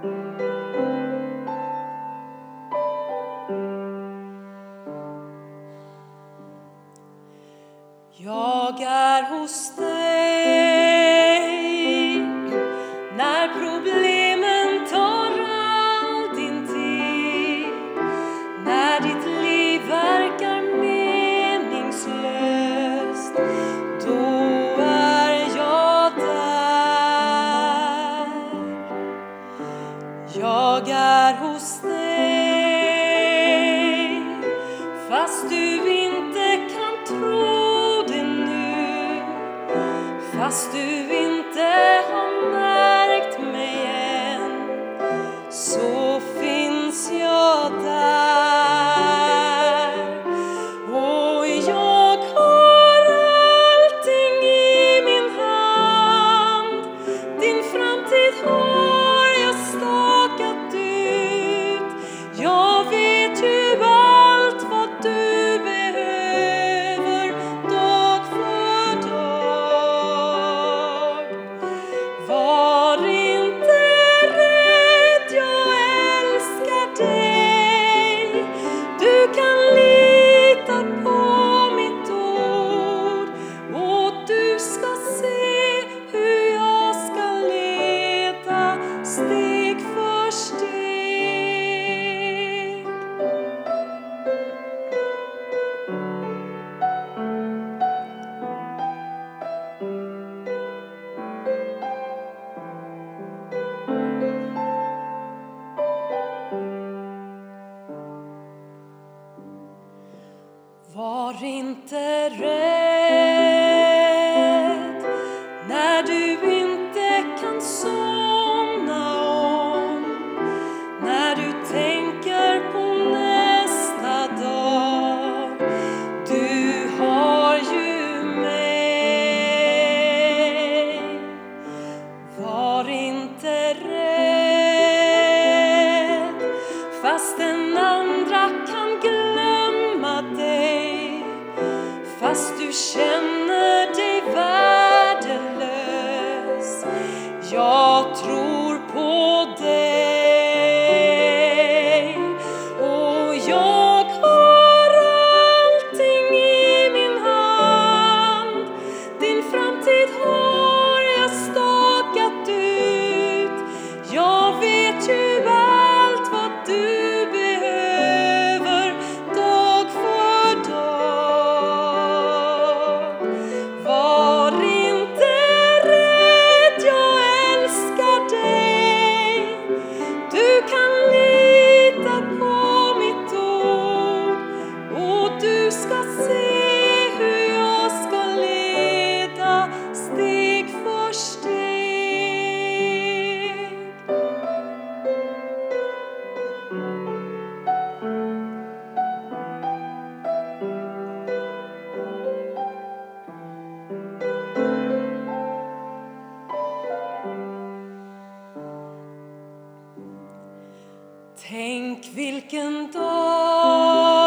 Jag är hos dig när problemen tar all din tid, när ditt liv verkar meningslöst, då är jag där. Jag är hos dig fast du inte kan tro, fast du inte har märkt mig än, så finns jag där. Och jag har allting i min hand, din framtid har jag stakat ut. Jag vet ju allt vad du behöver dag för dag. Var inte rädd, jag älskar dig. Du kan lita på mitt ord, och du ska se hur jag ska leda steg för steg. Var inte rädd när du inte kan somna om, när du tänker på nästa dag. Du har ju mig. Var inte rädd fast den andra kan glömma dig, fast du känner dig värdelös. Jag tror på dig, och jag har allting i min hand. Din framtid har jag stakat ut. Jag vet ju allt vad du behöver dag för dag. Var inte rädd, jag älskar dig. Du kan lita på mitt ord, och du ska se hur jag ska leda steg för steg. Tänk vilken dag